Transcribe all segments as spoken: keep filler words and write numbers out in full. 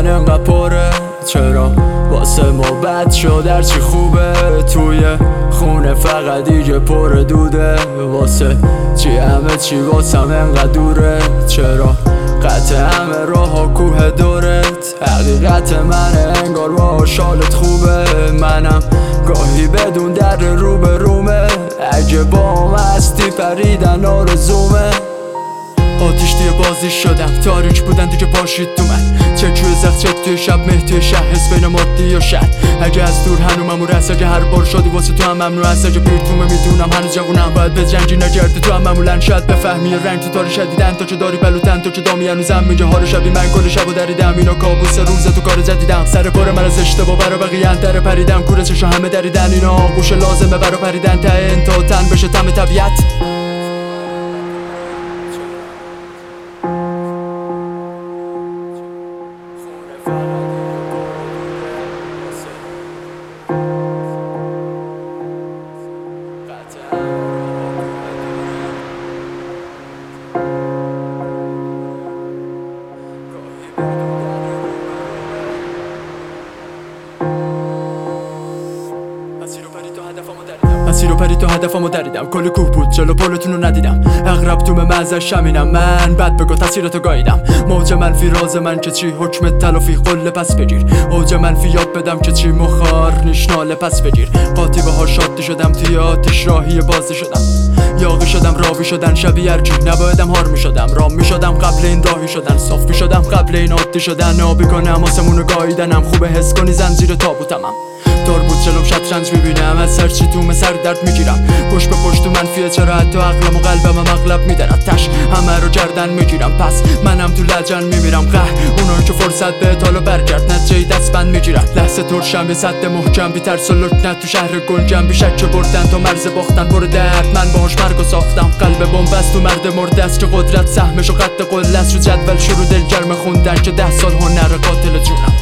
من انقدر پره؟ چرا واسه ما بد شد هرچی خوبه توی خونه فقط دیگه پر دوده واسه چی همه چی واسم انقدر دوره چرا قطع همه راه ها کوه دورت حقیقت من انگار با شالت خوبه منم گاهی بدون در رو به رومه اگه با هم هستی پریدن آرزومه آتیش توی بازی شدم تاریک بودن دیگه پاشید تو من چکوی زخ چک توی شب مه توی شهر حس بین مادی و شهر اگه از دور هنومم و رست اگه هر بار شدی واسه تو هم ممنوع هست اگه پیرتومه میدونم هنوز جوونم باید به جنگی نگردی تو هم معمولا شاید بفهمی رنگ تو تاری شدیدن تا که داری بلوتن تا که دامی هنوزم میگه هار شبی من کل شبو دریدم اینا کابوس روز تو کار جدیدم سر پر من از اشتباه برا بقیه در پریدم کوره چشا همه دریدن اینا گوش لازمه برا پریدن تا این تا تن بشه تم طبیعت مسیر و پری تو هدفمو دریدم کلی کوه بود جلو پلتونو ندیدم اغرب تو مزش همینم من بد بگو تاثیرتو گاییدم موج منفی راز من که چی حکم تلافی قله پس بگیر اوج منفی یاد بدم که چی مخار نشناله پس بگیر قاطی به ها شادی شدم توی آتیش راهی بازی شدم یاقی شدم راوی شدن شبیه هرکی نبایدم هار می شدم رام می شدم قبل این راهی شدن صاف می شدم قبل این عادی شدن آبی کنم آسمونو گاییدنم خوبه حس کنی زنجیر تابوتمم دار بود جلوم شطرنج میبینم از سرچی توم سر درد میگیرم پشت به پشت تو منفیه چرا حتی عقلم و قلبم مغلب میدن تش همه رو گردن میگیرم پس منم تو لجن میمیرم قه اونایی که فرصت به حالا برگرد نتیجه دست بند میگیرن لحظه ترشم یه سد محکم بی ترس و لکنت تو شهر گنجم بی شک بردن تا مرز باختن پر درد من باهاش مرگو ساختم قلب بمبست تو مرد مرده است که قدرت سهمش و قد قله است رو جدول شروع دلگرم خوندن که ده سال هنر قاتل جونم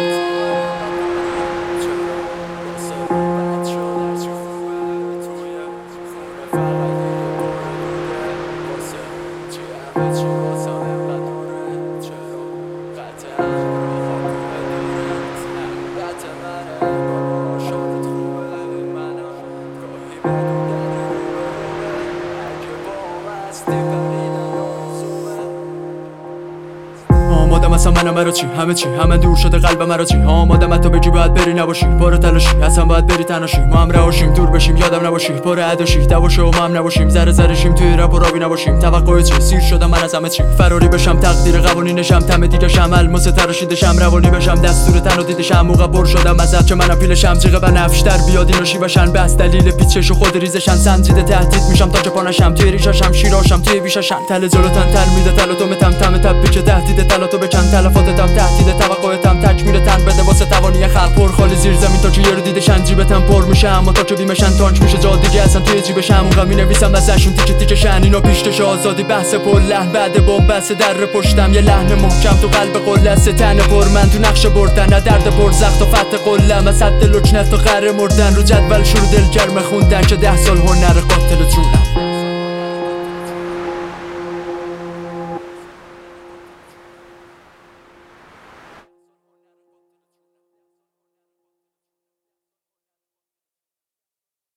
آمادم اصلا منم برا چی همه چی همه دور شده قلب مرا چی آمادم حتی بگی باید بری نباشی پر تلاشی اصلا باید بری تناشی ما هم رهاشیم دور بشیم یادم نباشی پر عداشی دواشو ما هم نباشیم ذره ذره‌شیم توی رپ و راوی نباشیم توقع چی سیر شدم من از همه چی فراری بشم تقدیر قوانینشم تم دیگه شم الماس تراشیدشم روانی بشم دستور تنو دیدشم موقع پر شدم ازت که منم پیلشم جیغ بنفش در بیاد اینو شیوشن بس دلیل پیچش و خود ریزشن سنجیده تهدید میشم تا که پانشم توی ریشاشم شیراشم توی بیشاشن تل جلوتن تل میده تل تو متم تم تب که تهدید تل تو بکن تلفاتتم تهدید توقعتم تکمیل تن بده واسه توانی خلق پر خالی زیر زمین تا که یارو دیدشن جیبتم پر میشه اما تا که بیمشن تانک میشه جا دیگه اصلا توی جیبشم اون غمی نویسم ازشون تیکه تیکه شن اینا پیشتش آزادی بحث پر لحن بعد بمبست در پشتم یه لحن محکم تو قلب قله است تن پر من تو نقش بردن نه درد پر زخت و فتح قله از حد لکنت و قره مردن رو جدول شروع دلگرم خوندن که ده سال هنر قاتل جونم